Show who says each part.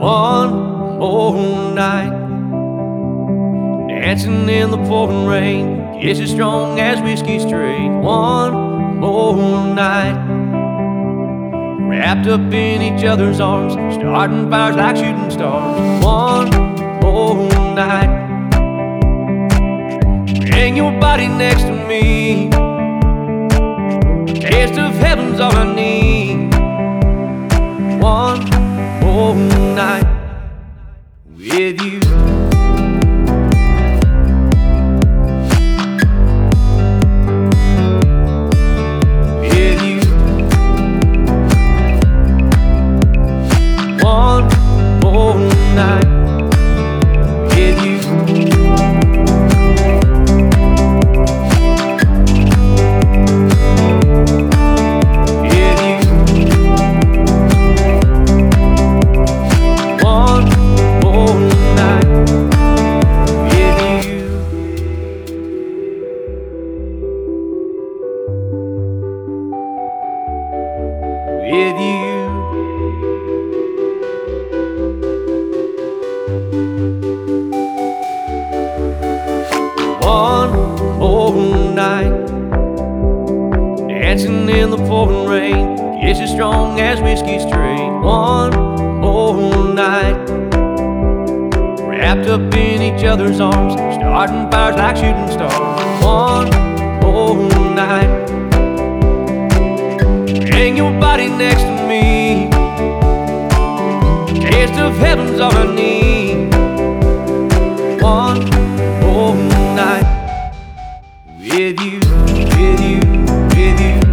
Speaker 1: One more night, dancing in the pouring rain, kisses strong as whiskey straight. One more night, wrapped up in each other's arms, starting fires like shooting stars. One more night, bring your body next to me. A taste of heaven's all I need. One more night with you. With you. One more night with you. With you. One more night, dancing in the pouring rain, kisses strong as whiskey straight. One more night, wrapped up in each other's arms, starting fires like shooting stars. One more night, bring your body next to me. Taste of heaven's all I need. One more night with you, with you, with you.